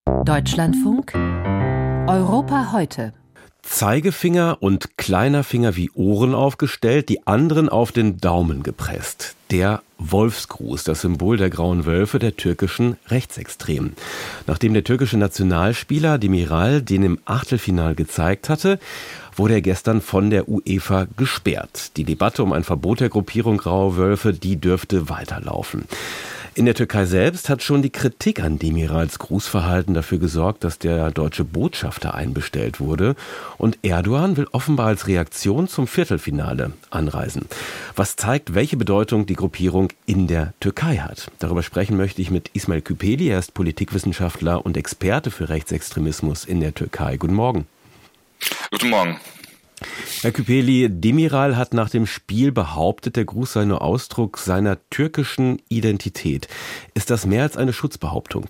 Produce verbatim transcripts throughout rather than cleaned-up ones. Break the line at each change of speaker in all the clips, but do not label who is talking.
Deutschlandfunk Europa heute.
Zeigefinger und kleiner Finger wie Ohren aufgestellt, die anderen auf den Daumen gepresst. Der Wolfsgruß, das Symbol der Grauen Wölfe der türkischen Rechtsextremen. Nachdem der türkische Nationalspieler Demiral den im Achtelfinal gezeigt hatte, wurde er gestern von der UEFA gesperrt. Die Debatte um ein Verbot der Gruppierung Graue Wölfe, die dürfte weiterlaufen. In der Türkei selbst hat schon die Kritik an Demirals Grußverhalten dafür gesorgt, dass der deutsche Botschafter einbestellt wurde. Und Erdogan will offenbar als Reaktion zum Viertelfinale anreisen. Was zeigt, welche Bedeutung die Gruppierung in der Türkei hat. Darüber sprechen möchte ich mit Ismail Küpeli. Er ist Politikwissenschaftler und Experte für Rechtsextremismus in der Türkei. Guten Morgen.
Guten Morgen.
Herr Küpeli, Demiral hat nach dem Spiel behauptet, der Gruß sei nur Ausdruck seiner türkischen Identität. Ist das mehr als eine Schutzbehauptung?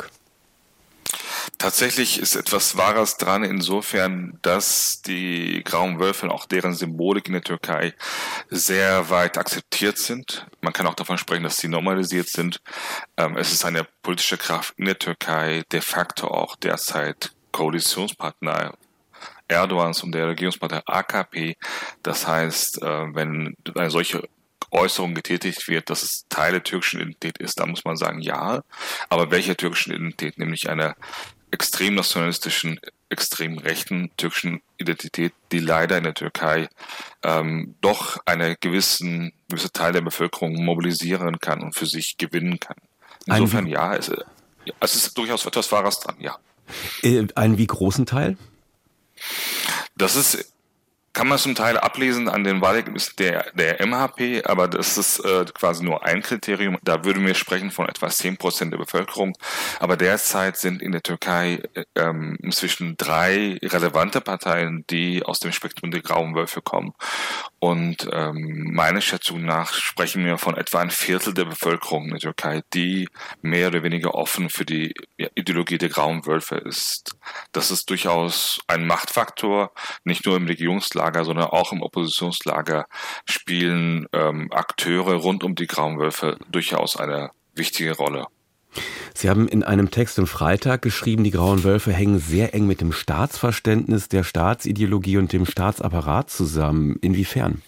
Tatsächlich ist etwas Wahres dran, insofern, dass die Grauen Wölfe und auch deren Symbolik in der Türkei sehr weit akzeptiert sind. Man kann auch davon sprechen, dass sie normalisiert sind. Es ist eine politische Kraft in der Türkei, de facto auch derzeit Koalitionspartner Erdogans und der Regierungspartei A K P. Das heißt, wenn eine solche Äußerung getätigt wird, dass es Teil der türkischen Identität ist, dann muss man sagen, ja. Aber welche türkischen Identität? Nämlich einer extrem nationalistischen, extrem rechten türkischen Identität, die leider in der Türkei ähm, doch einen gewissen gewisse Teil der Bevölkerung mobilisieren kann und für sich gewinnen kann. Insofern, Ein, ja, es, es ist durchaus etwas Wahres dran, ja.
Einen wie großen Teil?
Das ist, kann man zum Teil ablesen an den Wahlergebnissen der, der M H P, aber das ist äh, quasi nur ein Kriterium. Da würden wir sprechen von etwa zehn Prozent der Bevölkerung. Aber derzeit sind in der Türkei ähm, inzwischen drei relevante Parteien, die aus dem Spektrum der Grauen Wölfe kommen. Und ähm, meiner Schätzung nach sprechen wir von etwa ein Viertel der Bevölkerung in der Türkei, die mehr oder weniger offen für die ja, Ideologie der Grauen Wölfe ist. Das ist durchaus ein Machtfaktor, nicht nur im Regierungslager, sondern auch im Oppositionslager spielen ähm, Akteure rund um die Grauen Wölfe durchaus eine wichtige Rolle.
Sie haben in einem Text am Freitag geschrieben, die Grauen Wölfe hängen sehr eng mit dem Staatsverständnis, der Staatsideologie und dem Staatsapparat zusammen. Inwiefern?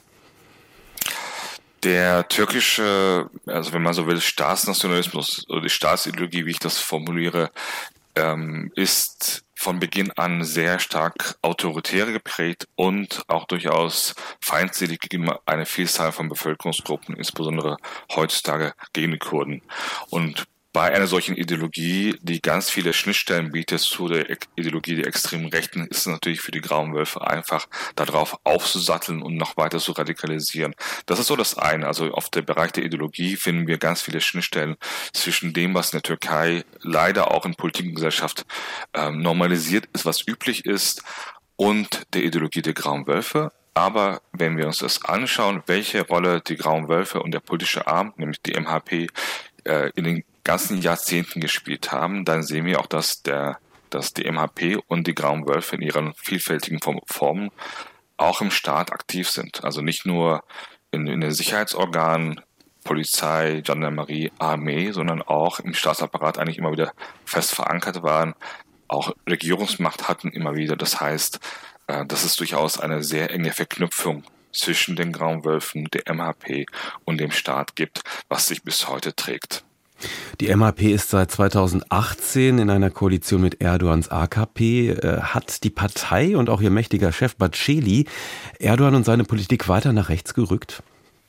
Der türkische, also wenn man so will, Staatsnationalismus oder die Staatsideologie, wie ich das formuliere, ähm, ist von Beginn an sehr stark autoritär geprägt und auch durchaus feindselig gegen eine Vielzahl von Bevölkerungsgruppen, insbesondere heutzutage gegen die Kurden. Und bei einer solchen Ideologie, die ganz viele Schnittstellen bietet zu der Ideologie der extremen Rechten, ist es natürlich für die Grauen Wölfe einfach, darauf aufzusatteln und noch weiter zu radikalisieren. Das ist so das eine. Also auf dem Bereich der Ideologie finden wir ganz viele Schnittstellen zwischen dem, was in der Türkei leider auch in Politik und Gesellschaft ähm, normalisiert ist, was üblich ist, und der Ideologie der Grauen Wölfe. Aber wenn wir uns das anschauen, welche Rolle die Grauen Wölfe und der politische Arm, nämlich die M H P, äh, in den ganzen Jahrzehnten gespielt haben, dann sehen wir auch, dass der, dass die M H P und die Grauen Wölfe in ihren vielfältigen Formen auch im Staat aktiv sind. Also nicht nur in, in den Sicherheitsorganen, Polizei, Gendarmerie, Armee, sondern auch im Staatsapparat eigentlich immer wieder fest verankert waren, auch Regierungsmacht hatten immer wieder. Das heißt, äh, das ist durchaus eine sehr enge Verknüpfung zwischen den Grauen Wölfen, der M H P und dem Staat gibt, was sich bis heute trägt.
Die M H P ist seit zweitausendachtzehn in einer Koalition mit Erdogans A K P. Hat die Partei und auch ihr mächtiger Chef Bahçeli Erdogan und seine Politik weiter nach rechts gerückt?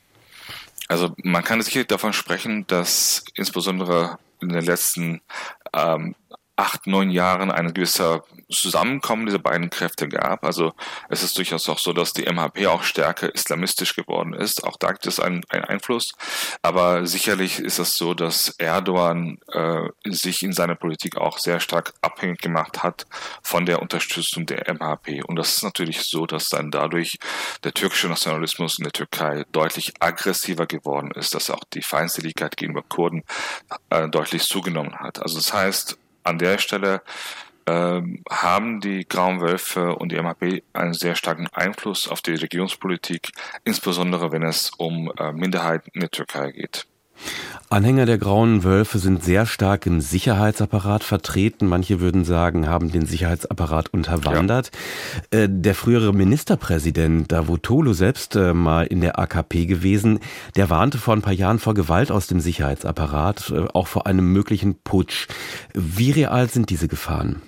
Also man kann sicherlich davon sprechen, dass insbesondere in den letzten ähm, acht, neun Jahren ein gewisser Zusammenkommen dieser beiden Kräfte gab. Also es ist durchaus auch so, dass die M H P auch stärker islamistisch geworden ist. Auch da gibt es einen, einen Einfluss. Aber sicherlich ist es so, dass Erdogan äh, sich in seiner Politik auch sehr stark abhängig gemacht hat von der Unterstützung der M H P. Und das ist natürlich so, dass dann dadurch der türkische Nationalismus in der Türkei deutlich aggressiver geworden ist, dass auch die Feindseligkeit gegenüber Kurden äh, deutlich zugenommen hat. Also das heißt, an der Stelle ähm, haben die Grauen Wölfe und die M H P einen sehr starken Einfluss auf die Regierungspolitik, insbesondere wenn es um äh, Minderheiten in der Türkei geht.
Anhänger der Grauen Wölfe sind sehr stark im Sicherheitsapparat vertreten. Manche würden sagen, haben den Sicherheitsapparat unterwandert. Ja. Der frühere Ministerpräsident Davutoglu, selbst mal in der A K P gewesen, der warnte vor ein paar Jahren vor Gewalt aus dem Sicherheitsapparat, auch vor einem möglichen Putsch. Wie real sind diese Gefahren?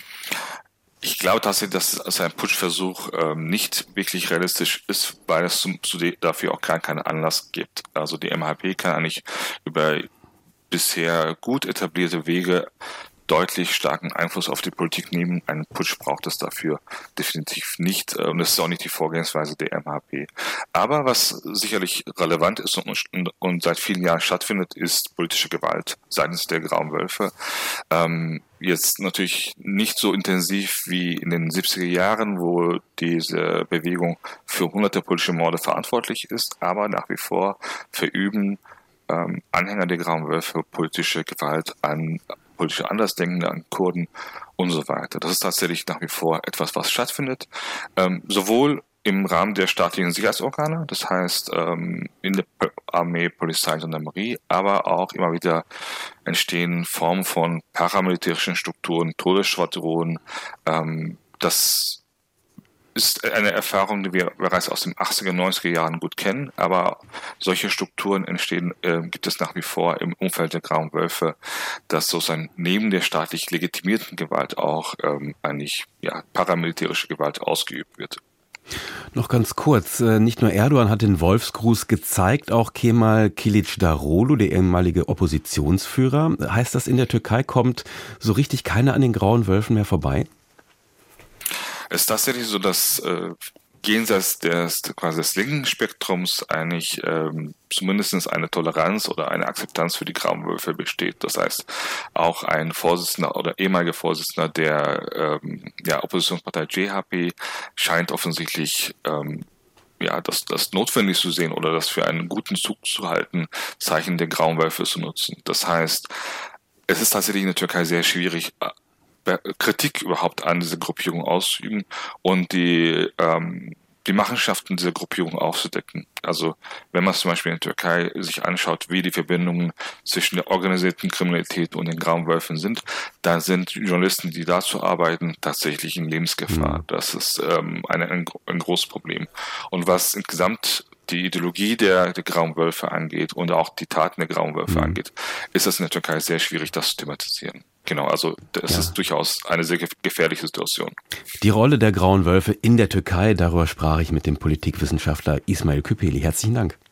Ich glaube tatsächlich, dass ein Putschversuch ähm, nicht wirklich realistisch ist, weil es zum, zu de, dafür auch keinen kein Anlass gibt. Also die M H P kann eigentlich über bisher gut etablierte Wege deutlich starken Einfluss auf die Politik nehmen. Einen Putsch braucht es dafür definitiv nicht. Und das ist auch nicht die Vorgehensweise der M H P. Aber was sicherlich relevant ist und, und seit vielen Jahren stattfindet, ist politische Gewalt seitens der Grauen Wölfe. Ähm, jetzt natürlich nicht so intensiv wie in den siebziger Jahren, wo diese Bewegung für hunderte politische Morde verantwortlich ist, aber nach wie vor verüben ähm, Anhänger der Grauen Wölfe politische Gewalt an politische Andersdenkende, an Kurden und so weiter. Das ist tatsächlich nach wie vor etwas, was stattfindet, ähm, sowohl im Rahmen der staatlichen Sicherheitsorgane, das heißt ähm, in der Armee, Polizei, Gendarmerie, aber auch immer wieder entstehen Formen von paramilitärischen Strukturen, Todesschwadronen. Ähm, das ist eine Erfahrung, die wir bereits aus den achtziger, neunziger Jahren gut kennen, aber solche Strukturen entstehen, äh, gibt es nach wie vor im Umfeld der Grauen Wölfe, dass sozusagen neben der staatlich legitimierten Gewalt auch ähm, eigentlich ja, paramilitärische Gewalt ausgeübt wird.
Noch ganz kurz, nicht nur Erdogan hat den Wolfsgruß gezeigt, auch Kemal Kılıçdaroğlu, der ehemalige Oppositionsführer. Heißt das, in der Türkei kommt so richtig keiner an den Grauen Wölfen mehr vorbei?
Es ist tatsächlich so, dass äh, jenseits des, quasi des linken Spektrums eigentlich ähm, zumindest eine Toleranz oder eine Akzeptanz für die Grauen Wölfe besteht. Das heißt, auch ein Vorsitzender oder ehemaliger Vorsitzender der ähm, ja, Oppositionspartei J H P scheint offensichtlich ähm, ja, das, das notwendig zu sehen oder das für einen guten Zug zu halten, Zeichen der Grauen Wölfe zu nutzen. Das heißt, es ist tatsächlich in der Türkei sehr schwierig, Kritik überhaupt an diese Gruppierung auszuüben und die ähm, die Machenschaften dieser Gruppierung aufzudecken. Also wenn man zum Beispiel in der Türkei sich anschaut, wie die Verbindungen zwischen der organisierten Kriminalität und den Grauen Wölfen sind, da sind Journalisten, die dazu arbeiten, tatsächlich in Lebensgefahr. Mhm. Das ist ähm, eine, ein, ein großes Problem. Und was insgesamt die Ideologie der, der Grauen Wölfe angeht und auch die Taten der Grauen Wölfe mhm. angeht, ist es in der Türkei sehr schwierig, das zu thematisieren. Genau, also das ja. ist durchaus eine sehr gefährliche Situation.
Die Rolle der Grauen Wölfe in der Türkei, darüber sprach ich mit dem Politikwissenschaftler Ismail Küpeli. Herzlichen Dank.